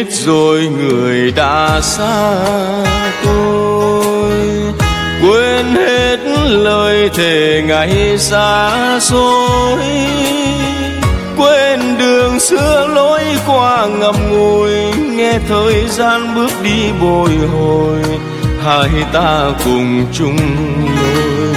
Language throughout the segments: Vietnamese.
hết rồi người đã xa tôi, quên hết lời thề ngày xa xôi, quên đường xưa lối qua ngậm ngùi, nghe thời gian bước đi bồi hồi, hai ta cùng chung lối.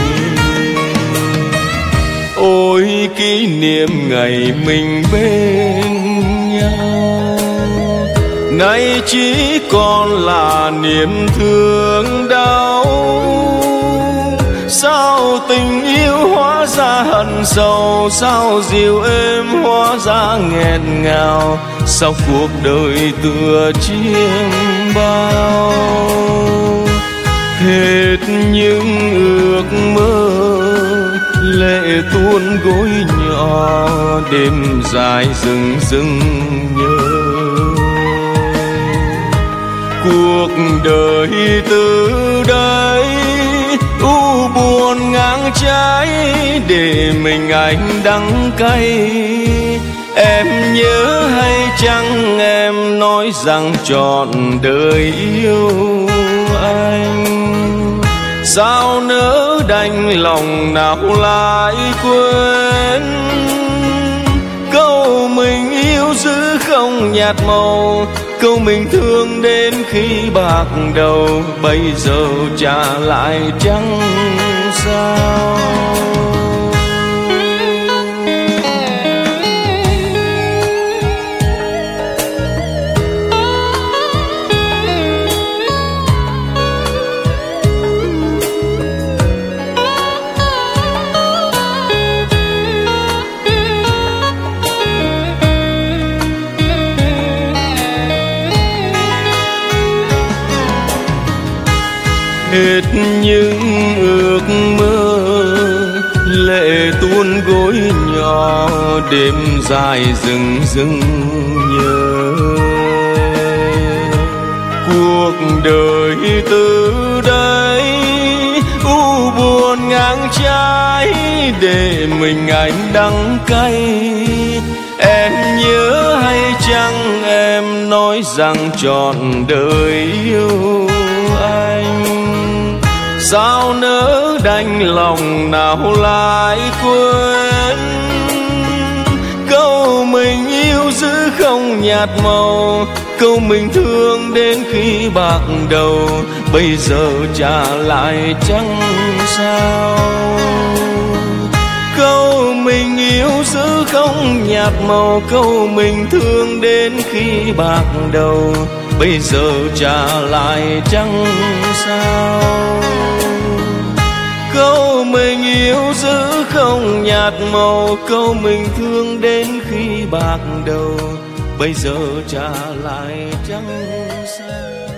Ôi kỷ niệm ngày mình bên nhau, nay chỉ còn là niềm thương đau. Sao tình yêu hóa ra hận sầu, sao dịu êm hóa ra nghẹn ngào, sao cuộc đời tựa chiêng bao. Hết những ước mơ lệ tuôn gối nhỏ, đêm dài rừng rừng nhớ. Cuộc đời từ đây u buồn ngang trái, để mình anh đắng cay. Em nhớ hay chăng em nói rằng trọn đời yêu anh, sao nỡ đành lòng nào lại quên. Câu mình yêu giữ không nhạt màu, câu mình thương đến khi bạc đầu, bây giờ trả lại chẳng sao. Hết những ước mơ lệ tuôn gối nhỏ, đêm dài rừng rừng nhớ. Cuộc đời từ đây u buồn ngang trái, để mình anh đắng cay. Em nhớ hay chăng em nói rằng trọn đời yêu anh, sao nỡ đành lòng nào lại quên. Câu mình yêu giữ không nhạt màu, câu mình thương đến khi bạc đầu, bây giờ trả lại chẳng sao. Câu mình yêu giữ không nhạt màu, câu mình thương đến khi bạc đầu, bây giờ trả lại chẳng sao. Câu mình yêu giữ không nhạt màu, câu mình thương đến khi bạc đầu, bây giờ trả lại chẳng sao.